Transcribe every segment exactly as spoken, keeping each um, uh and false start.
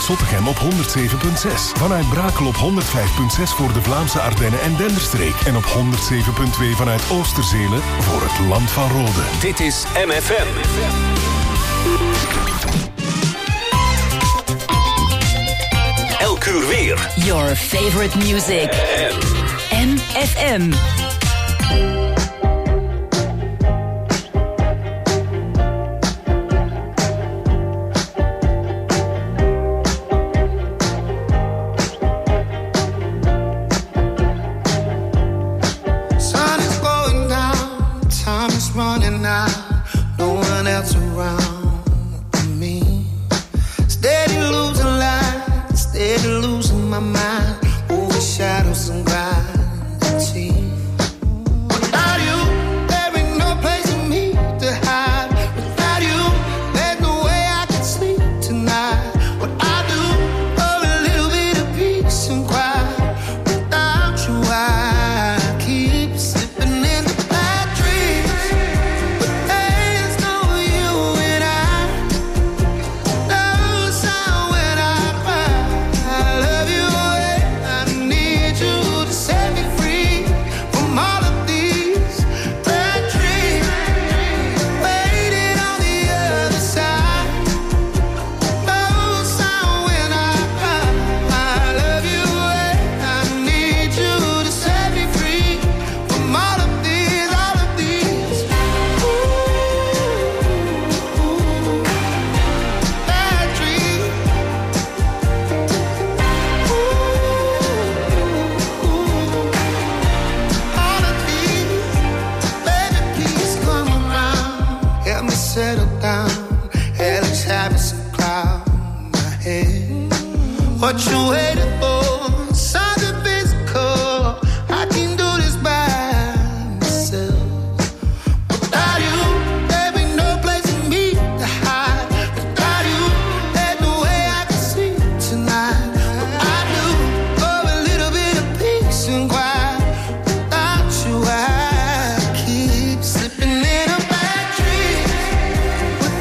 Zottegem op honderd zeven komma zes. Vanuit Brakel op honderd vijf komma zes voor de Vlaamse Ardennen en Denderstreek. En op honderd zeven komma twee vanuit Oosterzelen voor het Land van Rode. Dit is M F M. Elk uur weer. Your favorite music. M F M.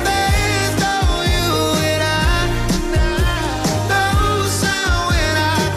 When I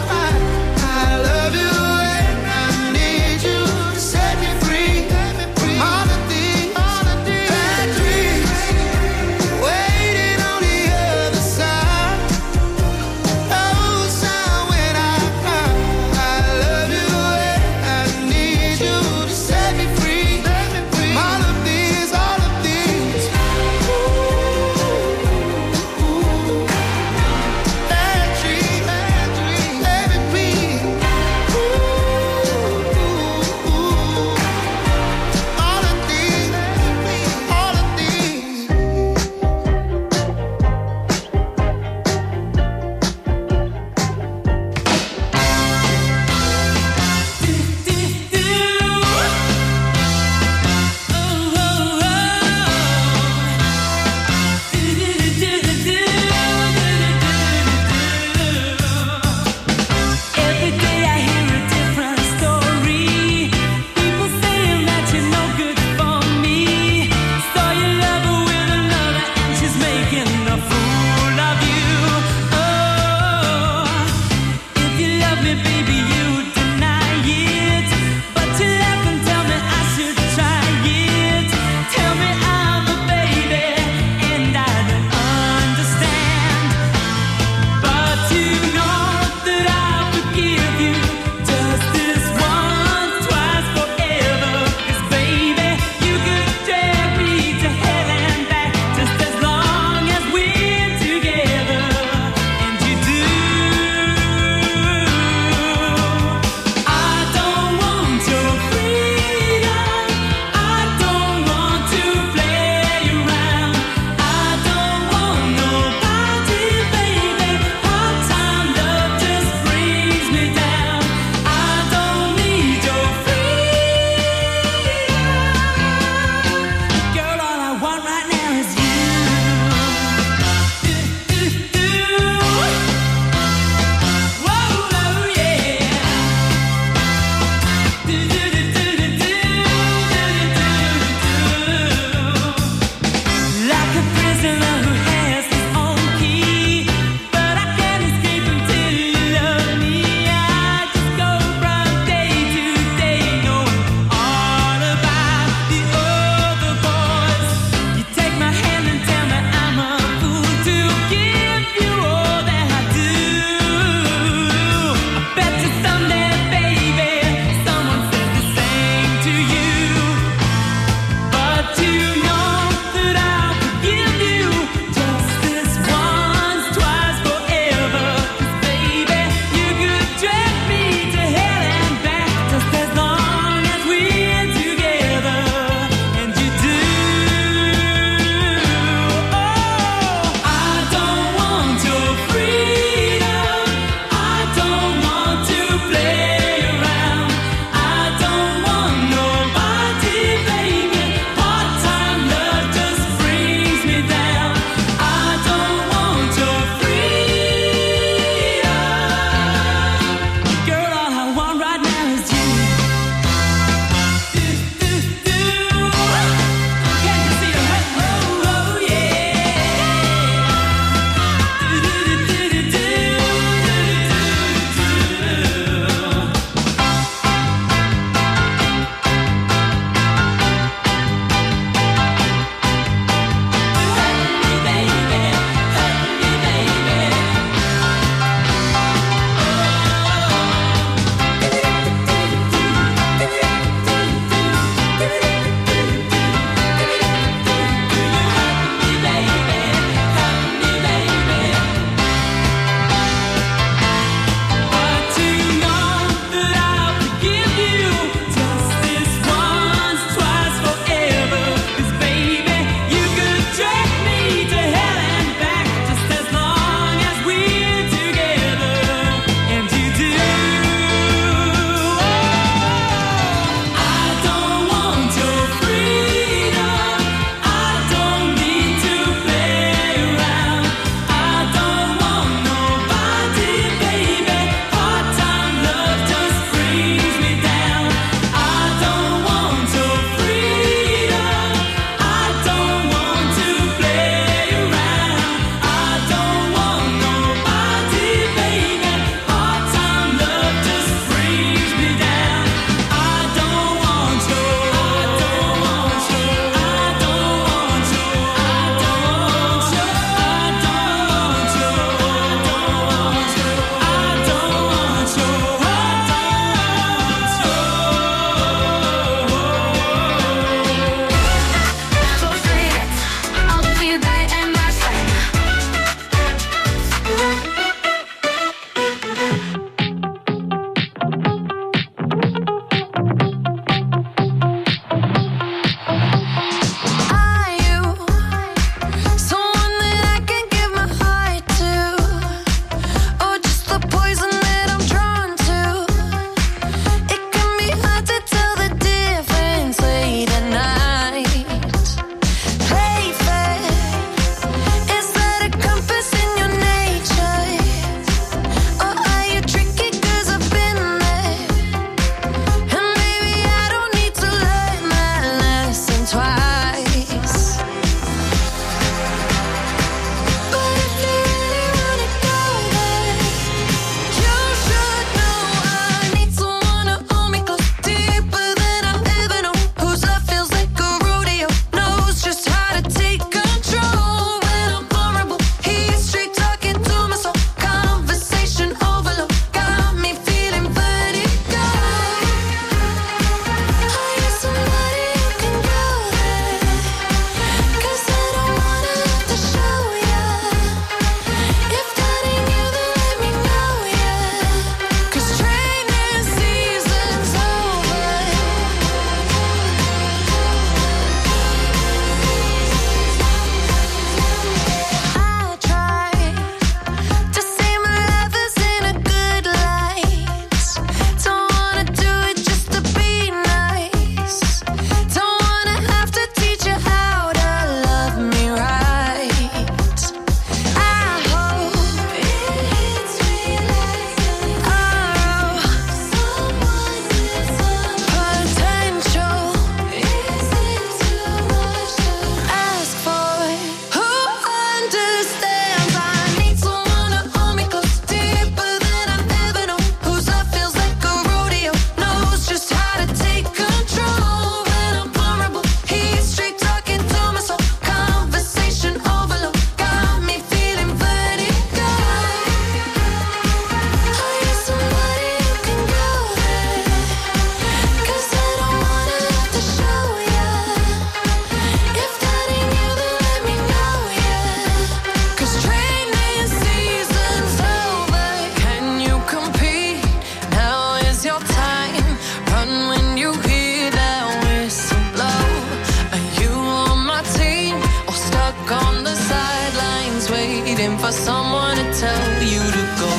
waiting for someone to tell you to go.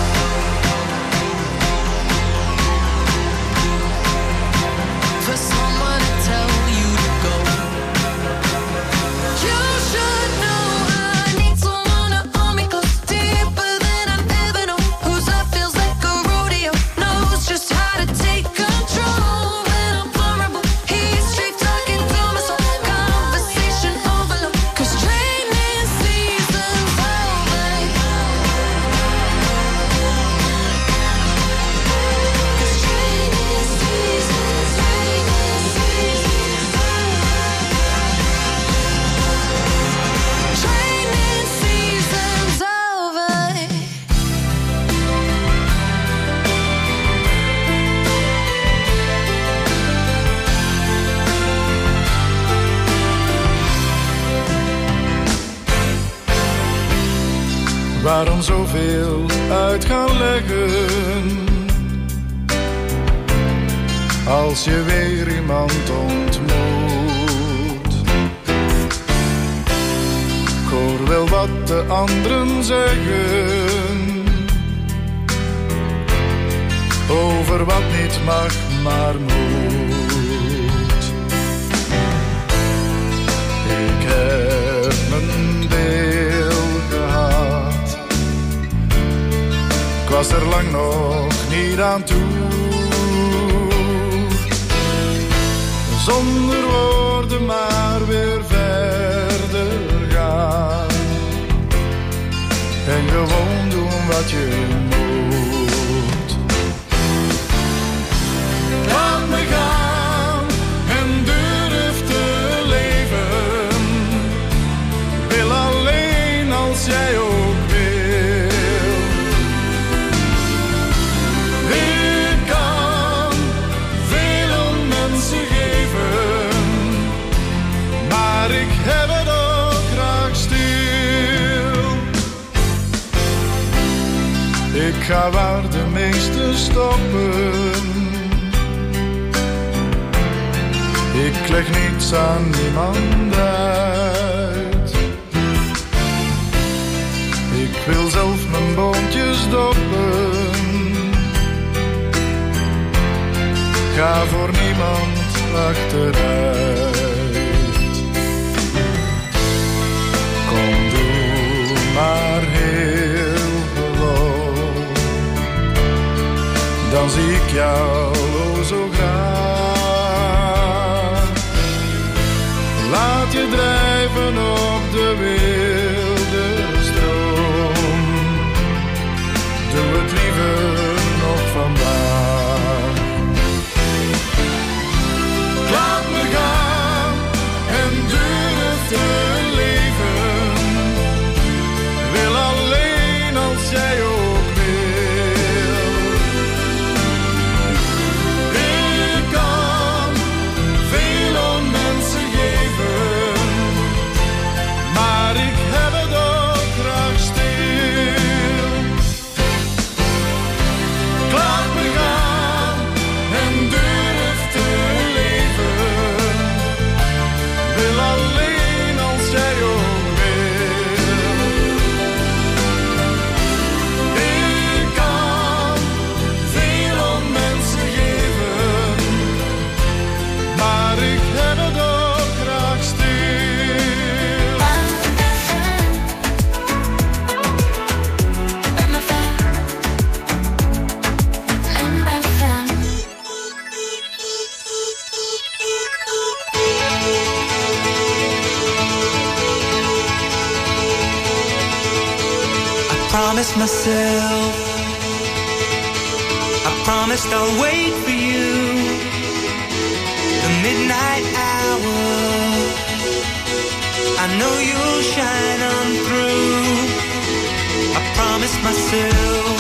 For someone to tell you to go. You should know I need someone to hold me close, deeper than I've ever known. Whose love feels like a rodeo, knows just how to take control. When I'm vulnerable, he's straight talking to my soul. Conversation overload, 'cause training season's over. 'Cause training season's, training season's Training season's over. Waarom zoveel uit gaan leggen als je weer iemand ontmoet? Ik hoor wel wat de anderen zeggen over wat niet mag, maar moet. Ik heb mijn deel gehad, ik was er lang nog niet aan toe. Zonder woorden maar weer verder gaan en gewoon doen wat je moet. Laat me gaan en durf te leven. Wil alleen als jij ook wil. Ik kan veel om mensen geven, maar ik heb het ook graag stil. Ik ga waar de meesten stoppen. Ik leg niets aan niemand uit. Ik wil zelf mijn boontjes doppen. Ga voor niemand achteruit. Kom, doe maar heel gewoon. Dan zie ik jou oh zo graag. Laat je drijven op de wilde stroom. Doe het liever nog vandaag. Laat me gaan en durf te leven. Wil alleen als jij ook wil. Ik kan veel om mensen geven, maar ik heb het ook graag stil. Laat me gaan en durf te leven. Wil alleen als jij ook wil. Ik kan veel om mensen geven, maar ik heb het ook graag stil. I promised myself, I promised I'll wait for you. The midnight hour, I know you'll shine on through. I promised myself,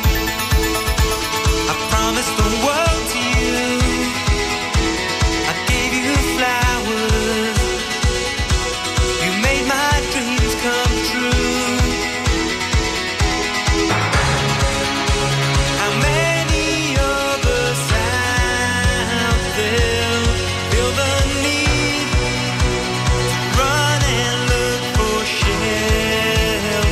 I promised the world to you. I gave you flowers, you made my dreams come true. How many others out there feel the need to run and look for shelter?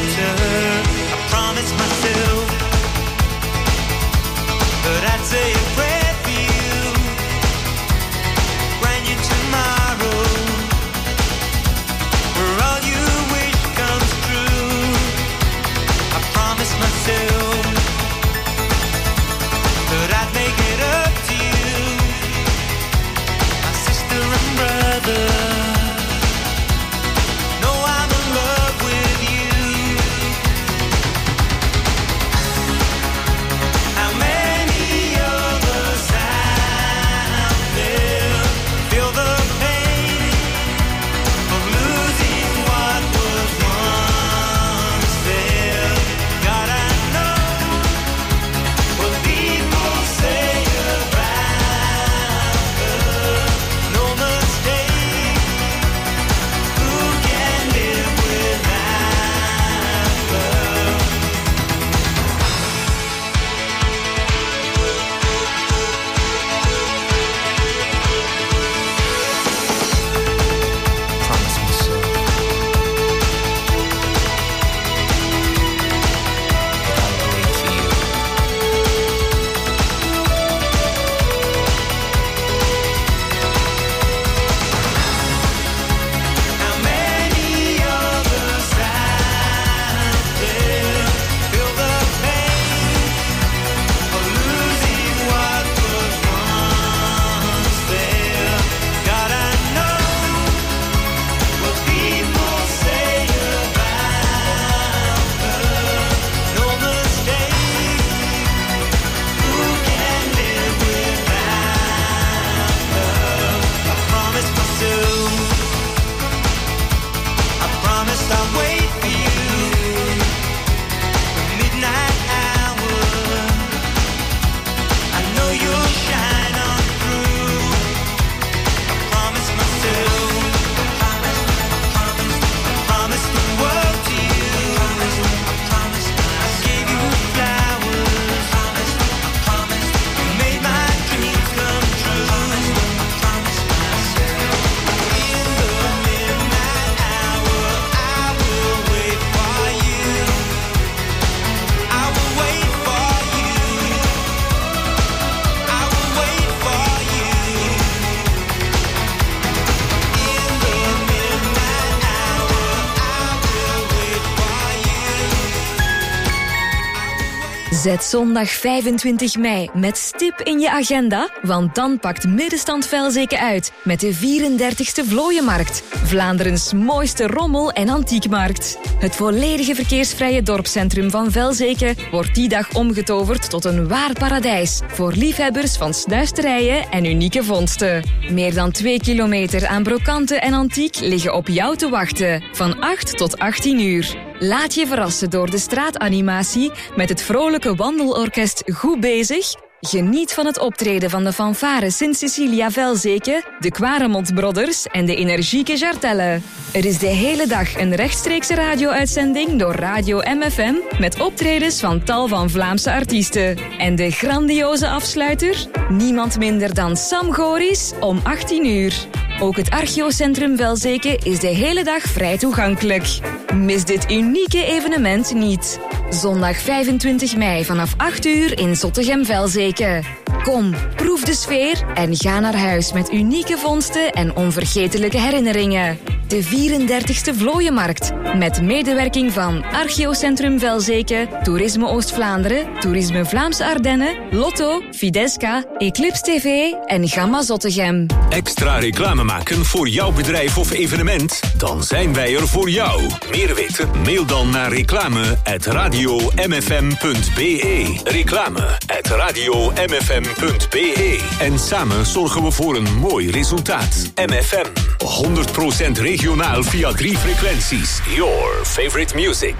Zet zondag vijfentwintig mei met stip in je agenda, want dan pakt Middenstand Velzeke uit met de vierendertigste Vlooienmarkt. Vlaanderens mooiste rommel- en antiekmarkt. Het volledige verkeersvrije dorpscentrum van Velzeke wordt die dag omgetoverd tot een waar paradijs voor liefhebbers van snuisterijen en unieke vondsten. Meer dan twee kilometer aan brokanten en antiek liggen op jou te wachten, van acht tot achttien uur. Laat je verrassen door de straatanimatie met het vrolijke wandelorkest Goed Bezig. Geniet van het optreden van de fanfare Sint-Cecilia Velzeke, de Quaremont Brothers en de energieke Jartelle. Er is de hele dag een rechtstreekse radio-uitzending door Radio M F M met optredens van tal van Vlaamse artiesten. En de grandioze afsluiter? Niemand minder dan Sam Goris om achttien uur. Ook het Archeocentrum Velzeke is de hele dag vrij toegankelijk. Mis dit unieke evenement niet. Zondag vijfentwintig mei vanaf acht uur in Zottegem-Velzeke. Kom, proef de sfeer en ga naar huis met unieke vondsten en onvergetelijke herinneringen. De vierendertigste Vlooienmarkt. Met medewerking van Archeocentrum Velzeke, Toerisme Oost-Vlaanderen, Toerisme Vlaamse Ardennen, Lotto, Fidesca, Eclipse T V en Gamma Zottegem. Extra reclame maken voor jouw bedrijf of evenement? Dan zijn wij er voor jou. Meer weten? Mail dan naar reclame at radio m f m punt b e. Reclame at radio m f m punt b e. En samen zorgen we voor een mooi resultaat. M F M, honderd procent regionaal via drie frequenties. Your favorite music.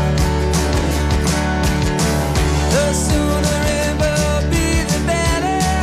The sooner it will be, the better.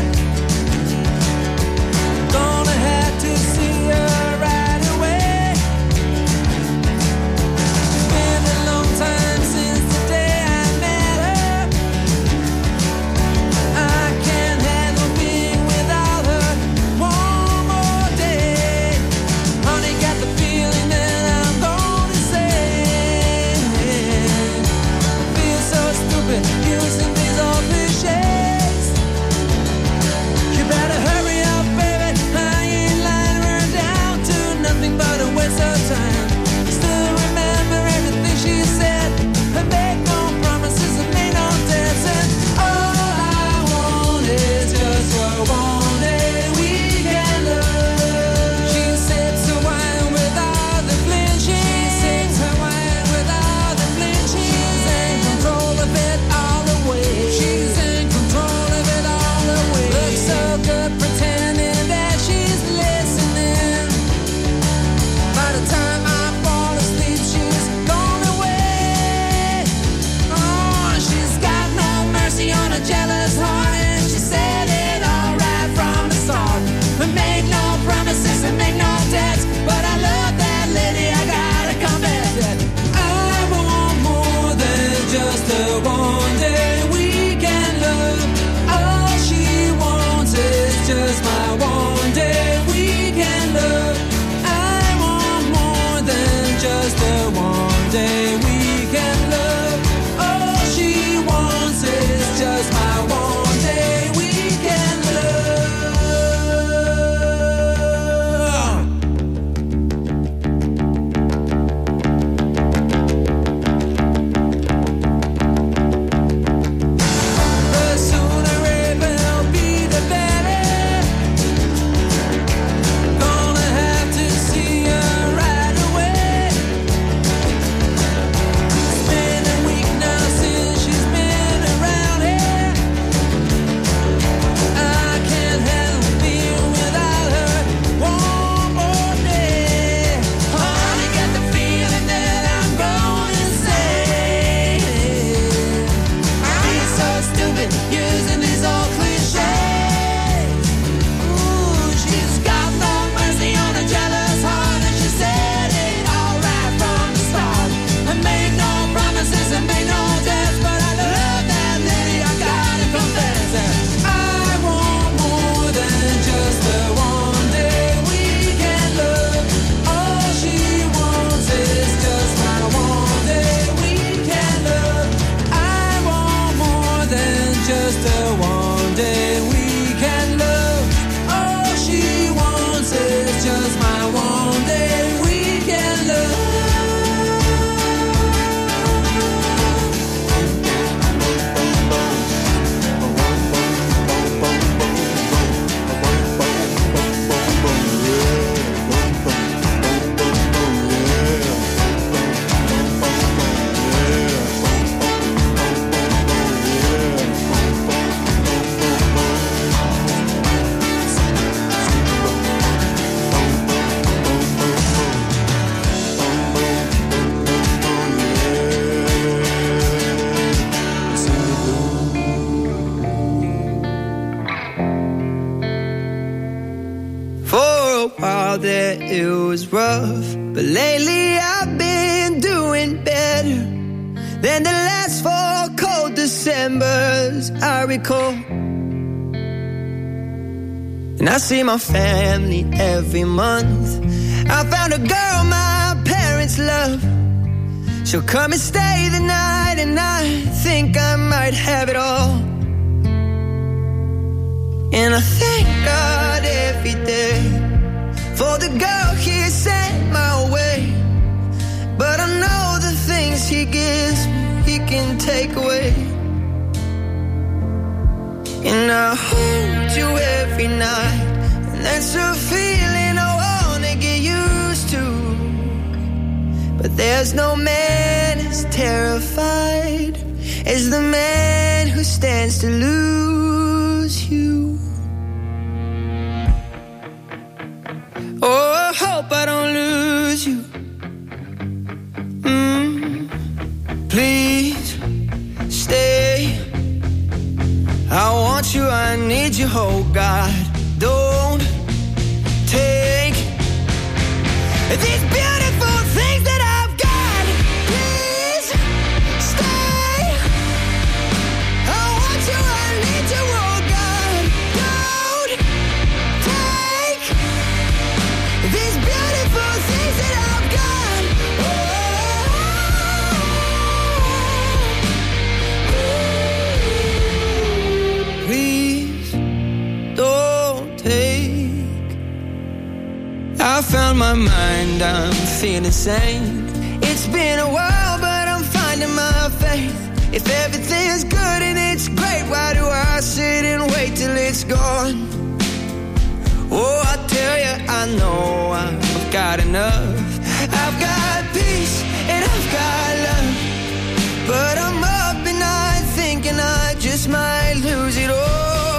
it was rough, but lately I've been doing better than the last four cold Decembers I recall. And I see my family every month. I found a girl my parents love. She'll come and stay the night, and I think I might have it all. And I thank God every day for the girl He sent my way. But I know the things He gives me, He can take away. And I hold you every night, and that's a feeling I wanna get used to. But there's no man as terrified as the man who stands to lose you. Oh, I hope I don't lose you. Mm, please stay. I want you, I need you, oh God. Don't take these beautiful things that I've got. Please stay. I want you, I need you, oh God. Don't take these beautiful things that I've got. Oh, please don't take. I found my mind, I'm feeling sane. It's been a while, but I'm finding my faith. If everything's good and it's great, why do I sit and wait till it's gone? Oh, I tell you, I know I've got enough. I've got peace and I've got love. But I'm up and night thinking I just might lose it all.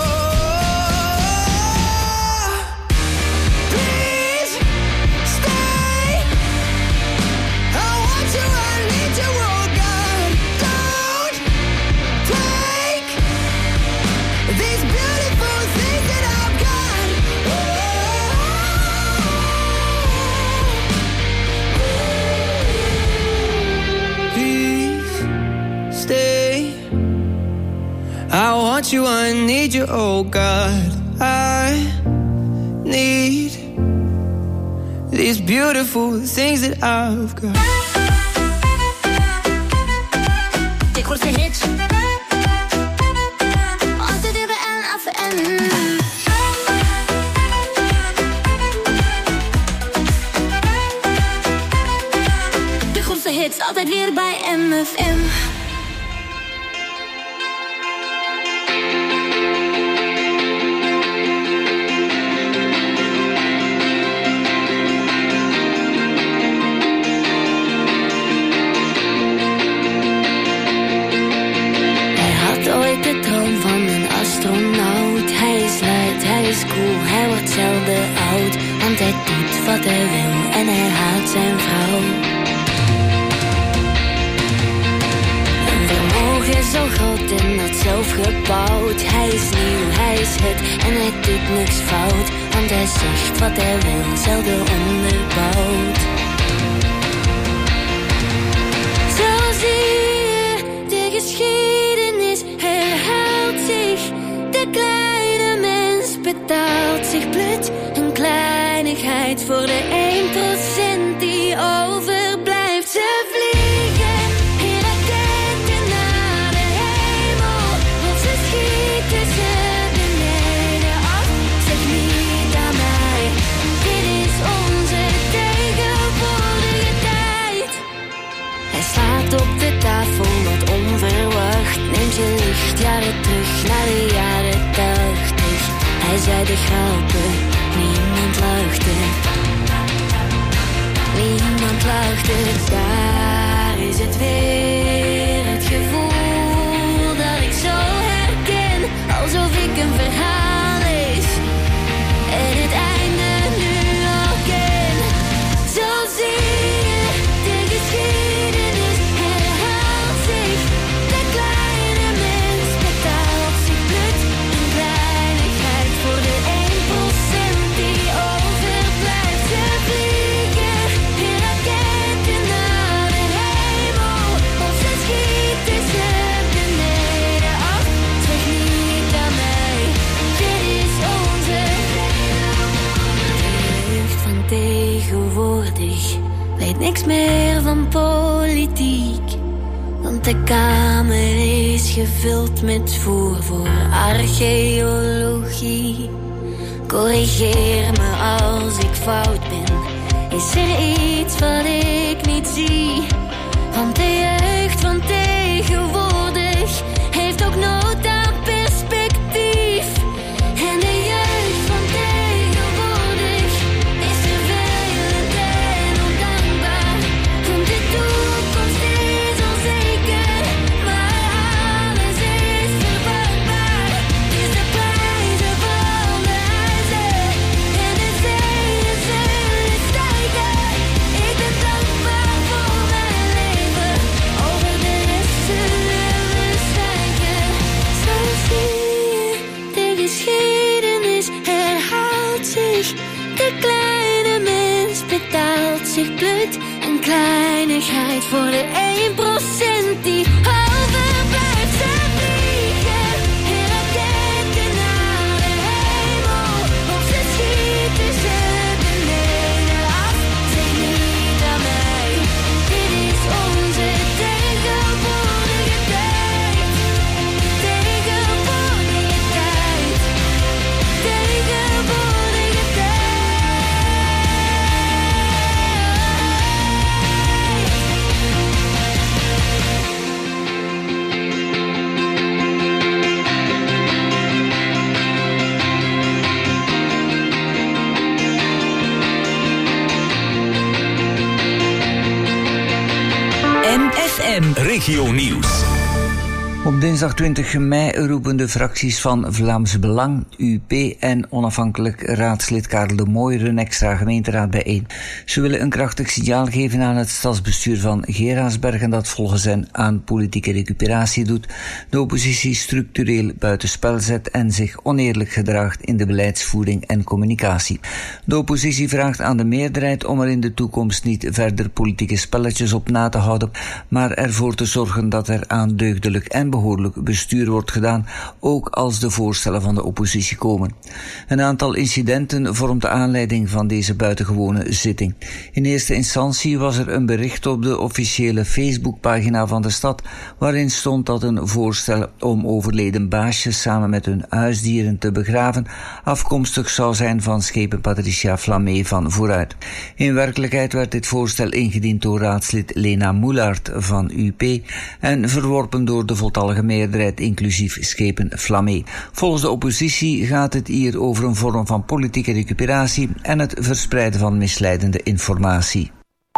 I want you, I need you, oh God. I need these beautiful things that I've got. De grootste hits. Altijd weer bij N F M. De grootste hits, altijd weer bij M F M. Hij wordt zelden oud, want hij doet wat hij wil en hij haat zijn vrouw. Een vermogen zo groot en dat zelf gebouwd. Hij is nieuw, hij is het en hij doet niks fout, want hij zegt wat hij wil, zelden onderbouwd. Zo zie je, de geschiedenis herhaalt zich. De kleine mens betaalt zich blut, een kleinigheid voor de één procent die overblijft. Ze vliegen in raketten naar de hemel, of ze schieten ze beneden af. Zeg niet aan mij, dit is onze tegenwoordige tijd. Hij slaat op de tafel wat onverwacht, neemt je lichtjaren terug naar de jaren tachtig. Hij zei de grappen, niemand lachte. Niemand lachte, daar is het weer. Het gevoel dat ik zo herken, alsof ik een verhaal lees en het einde nu al ken. Zo zie je, de geschiedenis herhaalt zich. De kleine mens betaalt zich blut, een kleinigheid voor de één procent die overblijft. Ze kamer is gevuld met voer voor archeologie. Corrigeer me als ik fout ben. Is er iets wat ik niet zie? Want de jeugd van tegenwoordig heeft ook nood aan perspectief. En de jeugd van tegenwoordig is vervelend en ondankbaar. Want de toekomst is onzeker, maar alles is vervangbaar. Dus de prijzen van de huizen en de zeeën zullen stijgen. Ik ben dankbaar voor mijn leven, over de rest zullen we zwijgen. Zo zie je, de geschiedenis herhaalt zich. De kleine mens betaalt zich blut. Een kleinigheid voor de één procent die overblijft. Ze vliegen in raketten naar de hemel, of ze schieten ze beneden af. Zeg niet aan mij, dit is onze tegenwoordige tijd. Tegenwoordige tijd. Tegenwoordige M F M. Regio Nieuws. Op dinsdag twintig mei roepen de fracties van Vlaams Belang, U P en onafhankelijk raadslid Karel de Mooijer een extra gemeenteraad bijeen. Ze willen een krachtig signaal geven aan het stadsbestuur van Geraardsbergen dat volgens hen aan politieke recuperatie doet, de oppositie structureel buitenspel zet en zich oneerlijk gedraagt in de beleidsvoering en communicatie. De oppositie vraagt aan de meerderheid om er in de toekomst niet verder politieke spelletjes op na te houden, maar ervoor te zorgen dat er aan deugdelijk en behoorlijk bestuur wordt gedaan, ook als de voorstellen van de oppositie komen. Een aantal incidenten vormt de aanleiding van deze buitengewone zitting. In eerste instantie was er een bericht op de officiële Facebookpagina van de stad, waarin stond dat een voorstel om overleden baasjes samen met hun huisdieren te begraven afkomstig zou zijn van schepen Patricia Flamé van Vooruit. In werkelijkheid werd dit voorstel ingediend door raadslid Lena Moelaert van U P en verworpen door de voltallige meerderheid inclusief schepen Flamé. Volgens de oppositie gaat het hier over een vorm van politieke recuperatie en het verspreiden van misleidende informatie.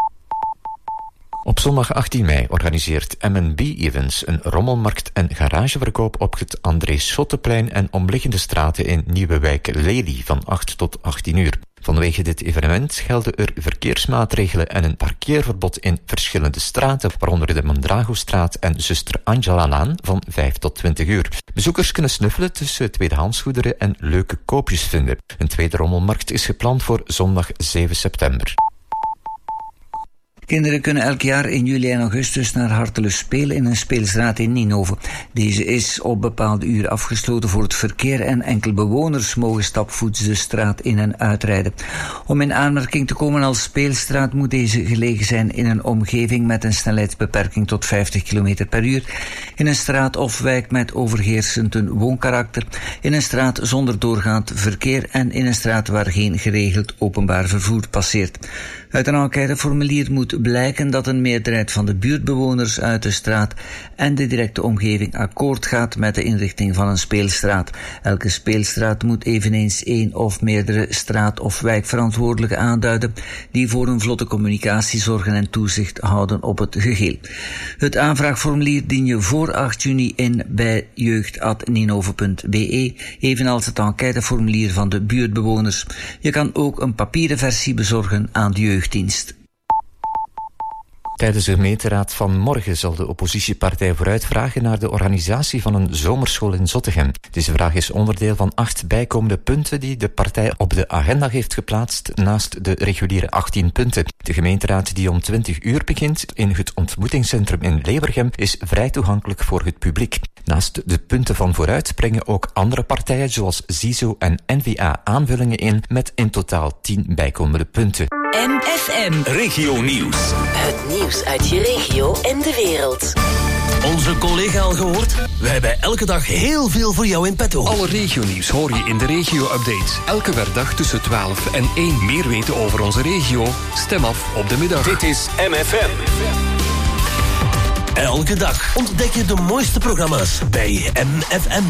Op zondag achttien mei organiseert M en B Events een rommelmarkt en garageverkoop op het André Schotteplein en omliggende straten in Nieuwewijk Lely van acht tot achttien uur. Vanwege dit evenement gelden er verkeersmaatregelen en een parkeerverbod in verschillende straten, waaronder de Mondragostraat en Zuster Angela-laan van vijf tot twintig uur. Bezoekers kunnen snuffelen tussen tweedehandsgoederen en leuke koopjes vinden. Een tweede rommelmarkt is gepland voor zondag zeven september. Kinderen kunnen elk jaar in juli en augustus naar hartelust spelen in een speelstraat in Ninove. Deze is op bepaalde uren afgesloten voor het verkeer en enkel bewoners mogen stapvoets de straat in en uitrijden. Om in aanmerking te komen als speelstraat moet deze gelegen zijn in een omgeving met een snelheidsbeperking tot vijftig kilometer per uur, in een straat of wijk met overheersend een woonkarakter, in een straat zonder doorgaand verkeer en in een straat waar geen geregeld openbaar vervoer passeert. Uit een enquêteformulier moet blijken dat een meerderheid van de buurtbewoners uit de straat en de directe omgeving akkoord gaat met de inrichting van een speelstraat. Elke speelstraat moet eveneens één of meerdere straat- of wijkverantwoordelijken aanduiden die voor een vlotte communicatie zorgen en toezicht houden op het geheel. Het aanvraagformulier dien je voor acht juni in bij jeugd apenstaartje ninove punt b e, evenals het enquêteformulier van de buurtbewoners. Je kan ook een papieren versie bezorgen aan de jeugddienst. Tijdens de gemeenteraad van morgen zal de oppositiepartij Vooruit vragen naar de organisatie van een zomerschool in Zottegem. Deze vraag is onderdeel van acht bijkomende punten die de partij op de agenda heeft geplaatst naast de reguliere achttien punten. De gemeenteraad die om twintig uur begint in het ontmoetingscentrum in Leeuwergem is vrij toegankelijk voor het publiek. Naast de punten van vooruit brengen ook andere partijen zoals ZISO en N V A aanvullingen in met in totaal tien bijkomende punten. M F M. Regio Nieuws. Het nieuws uit je regio en de wereld. Onze collega al gehoord? Wij hebben elke dag heel veel voor jou in petto. Alle regionieuws hoor je in de regio-update. Elke werkdag tussen twaalf en één. Meer weten over onze regio? Stem af op de middag. Dit is M F M. Elke dag ontdek je de mooiste programma's bij M F M.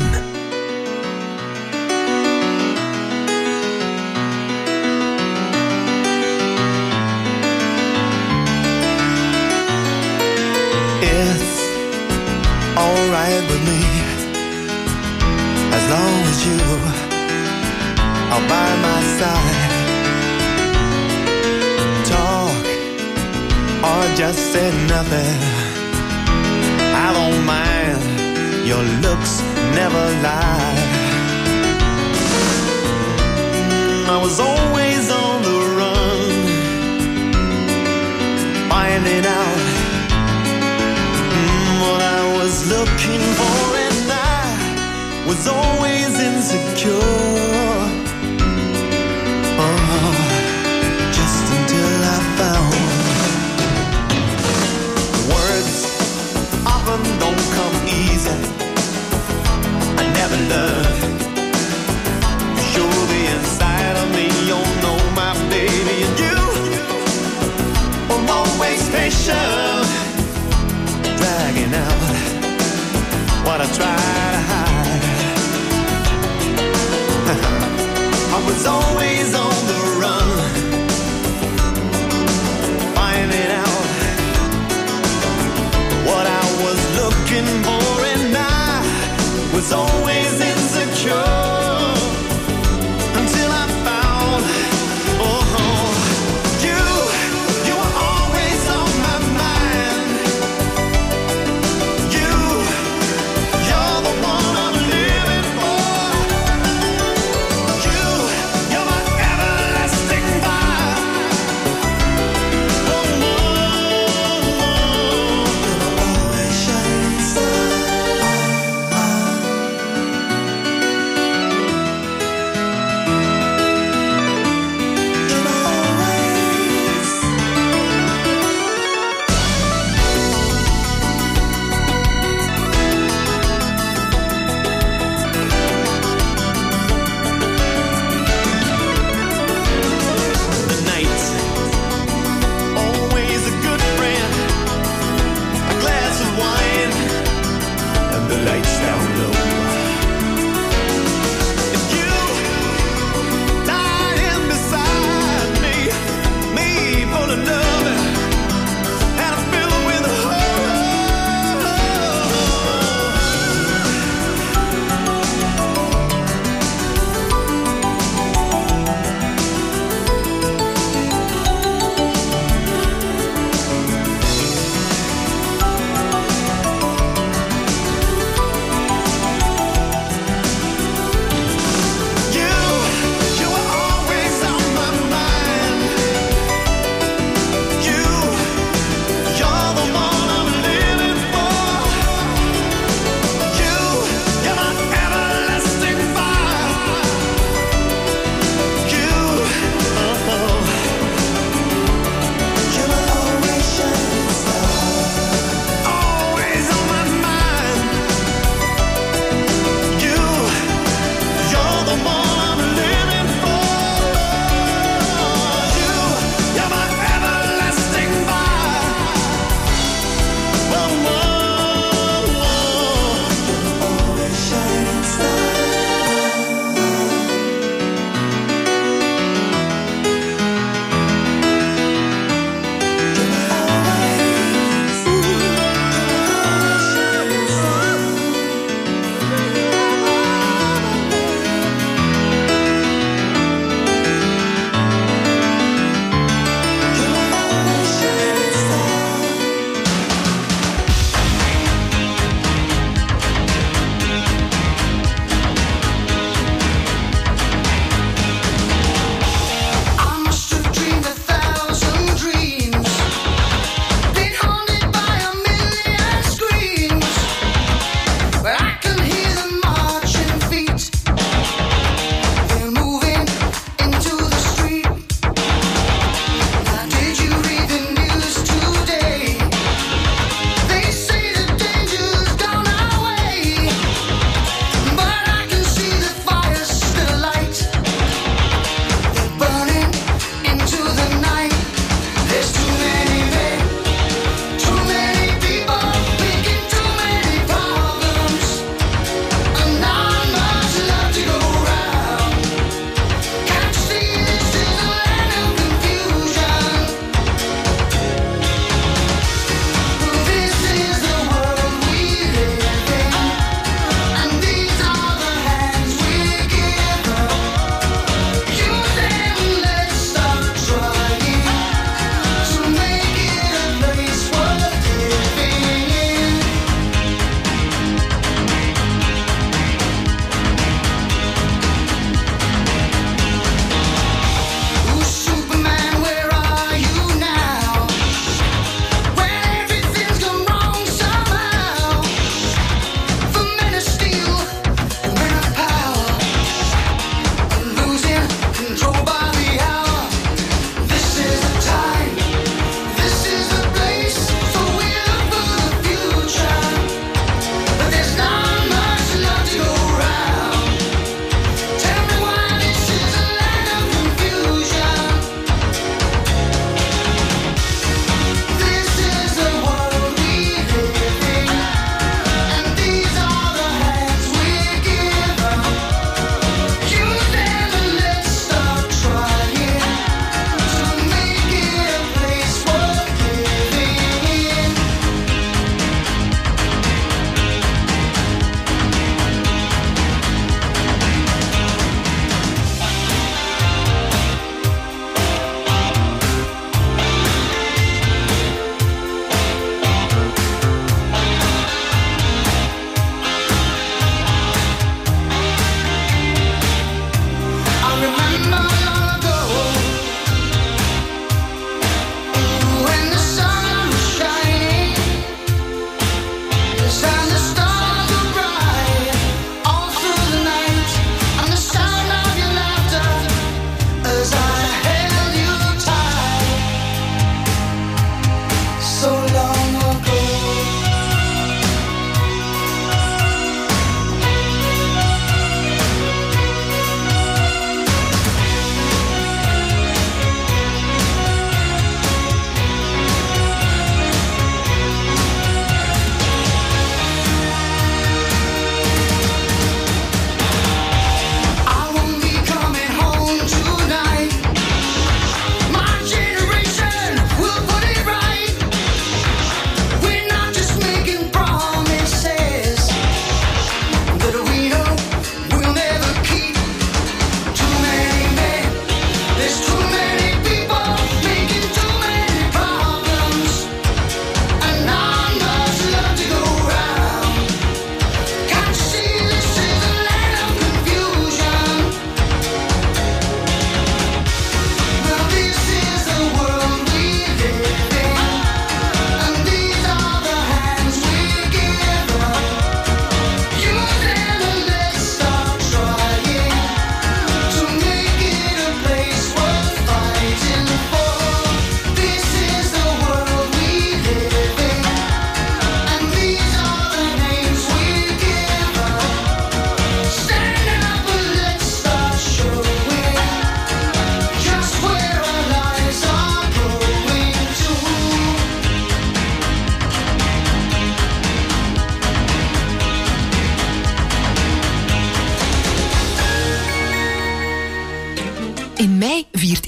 It's alright with me, as long as you are by my side. Talk or just say nothing, I don't mind, your looks never lie. I was always on the run, finding out what I was looking for, and I was always insecure. Oh, just until I found words often don't come easy. I never learned to show the inside of me. You know my baby, and you were always patient, dragging out what I try to hide. I was always on the run, finding out what I was looking for, and I was always insecure until I found, oh, you, you were always on my mind. You, you're the one I'm living for. You, you're my everything.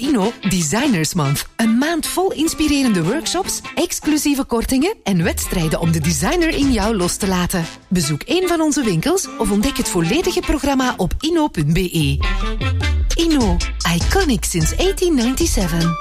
Ino Designers Month. Een maand vol inspirerende workshops, exclusieve kortingen en wedstrijden om de designer in jou los te laten. Bezoek een van onze winkels of ontdek het volledige programma op ino punt b e. Ino, iconic since negentien negenennegentig.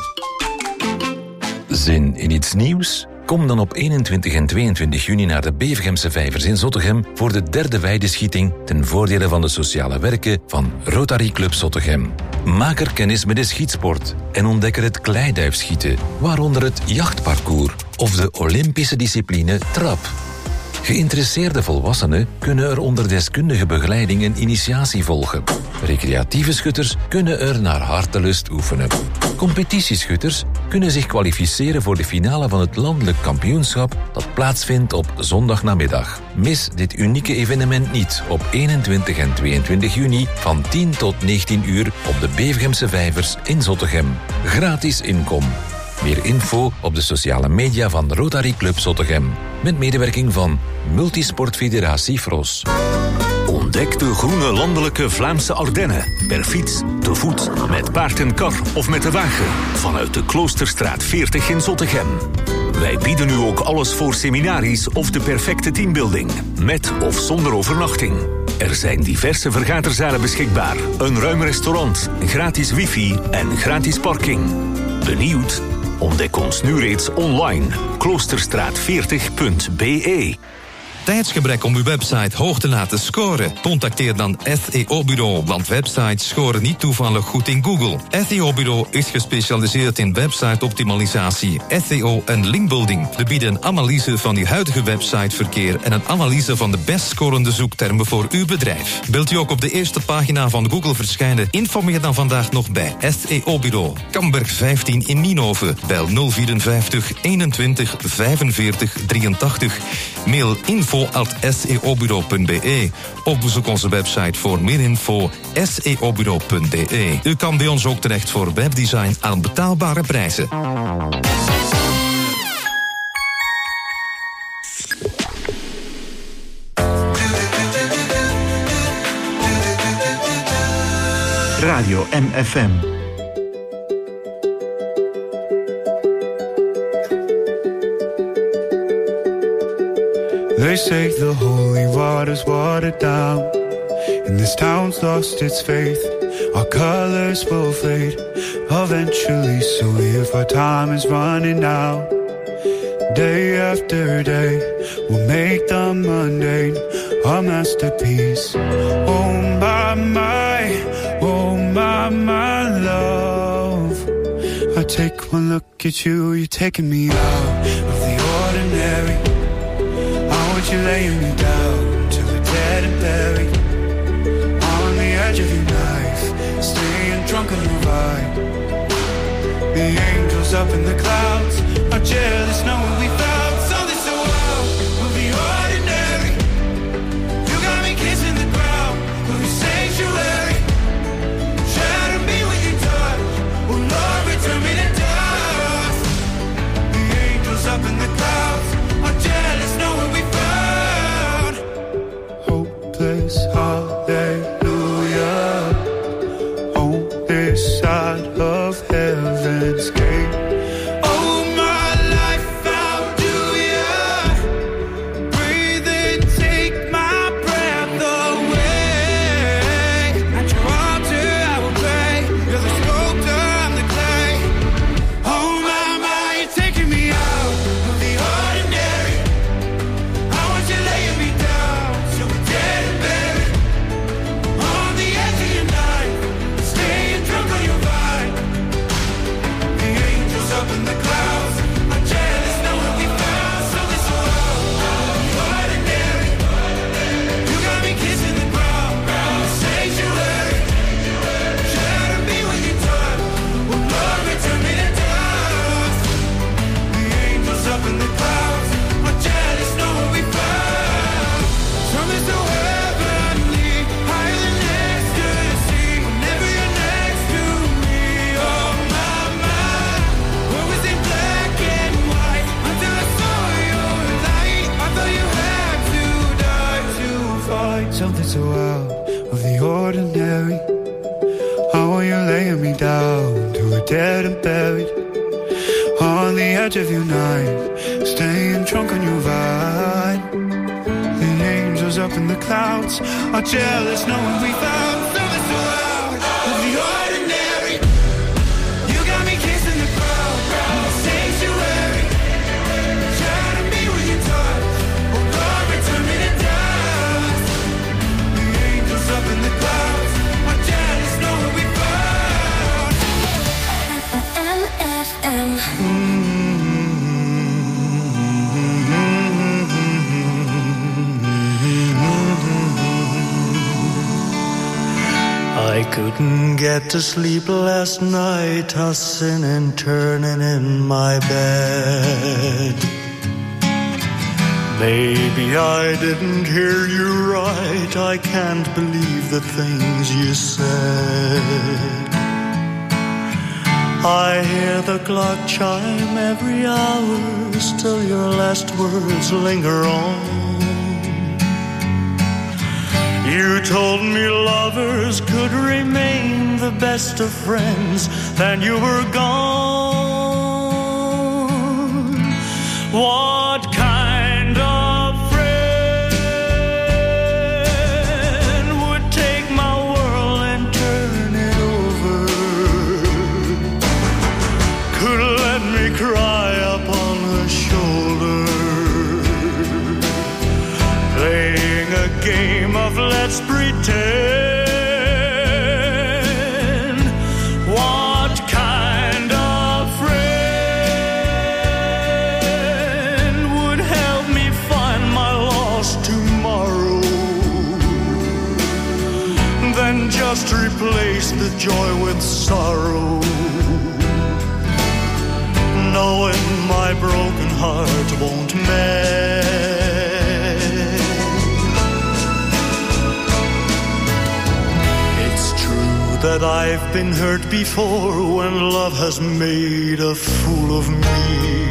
Zin in iets nieuws? Kom dan op eenentwintig en tweeëntwintig juni naar de Bevergemse Vijvers in Zottegem voor de derde weideschieting ten voordele van de sociale werken van Rotary Club Zottegem. Maak er kennis met de schietsport en ontdek er het kleiduifschieten, waaronder het jachtparcours of de Olympische discipline trap. Geïnteresseerde volwassenen kunnen er onder deskundige begeleiding een initiatie volgen. Recreatieve schutters kunnen er naar hartelust oefenen. Competitieschutters kunnen zich kwalificeren voor de finale van het landelijk kampioenschap dat plaatsvindt op zondagnamiddag. Mis dit unieke evenement niet op eenentwintig en tweeëntwintig juni van tien tot negentien uur op de Bevergemse Vijvers in Zottegem. Gratis inkom. Meer info op de sociale media van Rotary Club Zottegem. Met medewerking van Multisportfederatie Fros. Ontdek de groene landelijke Vlaamse Ardennen. Per fiets, te voet, met paard en kar of met de wagen. Vanuit de Kloosterstraat veertig in Zottegem. Wij bieden nu ook alles voor seminaries of de perfecte teambuilding. Met of zonder overnachting. Er zijn diverse vergaderzalen beschikbaar. Een ruim restaurant, gratis wifi en gratis parking. Benieuwd? Ontdek ons nu reeds online. kloosterstraat veertig punt b e. Tijdsgebrek om uw website hoog te laten scoren? Contacteer dan S E O-bureau, want websites scoren niet toevallig goed in Google. S E O-bureau is gespecialiseerd in website-optimalisatie, S E O en linkbuilding. We bieden een analyse van uw huidige websiteverkeer en een analyse van de best scorende zoektermen voor uw bedrijf. Wilt u ook op de eerste pagina van Google verschijnen? Informeer dan vandaag nog bij S E O-bureau. Kamberg vijftien in Nienhoven. Bel nul vierenvijftig eenentwintig vijfenveertig drieëntachtig. Mail info at s e o bureau punt b e. Of bezoek onze website voor meer info s e o bureau punt b e. U kan bij ons ook terecht voor webdesign aan betaalbare prijzen. Radio M F M. They say the holy water's watered down, and this town's lost its faith. Our colors will fade eventually, so if our time is running out, day after day, we'll make the mundane our masterpiece. Oh my, my, oh my, my love. I take one look at you, you're taking me out of the ordinary. You're laying me down till we're dead and buried on the edge of your knife, staying drunk on your vibe. The angels up in the clouds are jealous knowing we found something so wild. We'll be ordinary. You got me kissing the ground. We'll be sanctuary. Shatter me with your touch. Oh Lord, return me to dust. The angels up in the clouds are jealous knowing we found hallelujah on this side of heaven's gate. Oh, my life found you, breathe and take my breath away. At your altar I will pray. You're the sculptor, I'm the clay. Oh my, my, you're taking me out of the ordinary. I want you laying me down so we're dead and buried on the edge of your night, staying drunk on your vine. The angels up in the clouds are jealous knowing we found something so ordinary. You got me kissing the ground, sanctuary. Shatter me with your touch. Oh Lord, return me to dust. The angels up in the clouds are jealous knowing we found something so heavenly, higher than ecstasy. Whenever you're next to me, oh my, my. What was in black and white until I saw your light? I thought you had to die to fight something so out of the ordinary. How are you laying me down to a dead and buried on the edge of your night, staying drunk on your vine. The angels up in the clouds are jealous knowing we found something so out of the ordinary. You got me kissing the crowd, the sanctuary. Try to be with your touch, oh Lord, return me to dust. The angels up in the clouds are jealous knowing we found M F M. I couldn't get to sleep last night, tossing and turning in my bed. Maybe I didn't hear you right, I can't believe the things you said. I hear the clock chime every hour, still your last words linger on. You told me lovers could remain the best of friends, then you were gone. What kind of friend would take my world and turn it over? Could let me cry upon her shoulder, playing a game of let's pretend. What kind of friend would help me find my lost tomorrow? Then just replace the joy with sorrow, knowing my broken heart won't mend. That I've been hurt before when love has made a fool of me.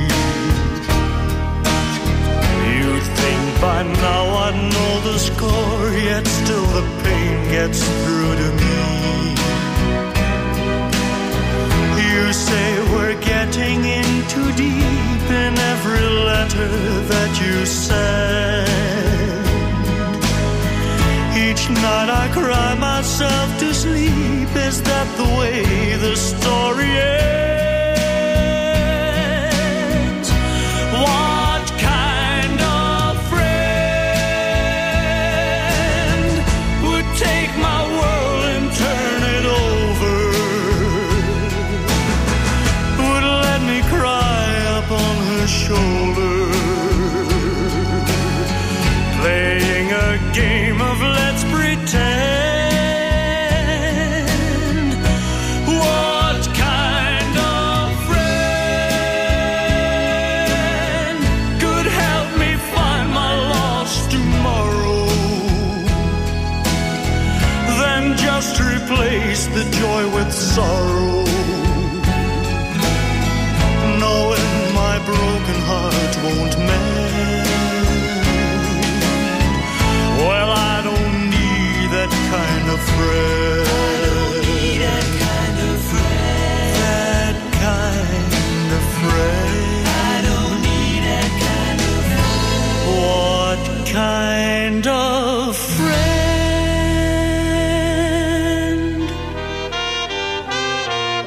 You'd think by now I'd know the score, yet still the pain gets through to me. You say we're getting in too deep in every letter that you send. Each night I cry myself to sleep. Is that the way the story ends? What kind of friend would take my world and turn it over? Would let me cry upon her shoulder, playing a game of let's pretend. Replace the joy with sorrow, knowing my broken heart won't mend. Well, I don't need that kind of friend. I don't need that kind of friend. That kind of friend. I don't need that kind of friend. What kind of friend?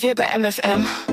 weer bij M F M.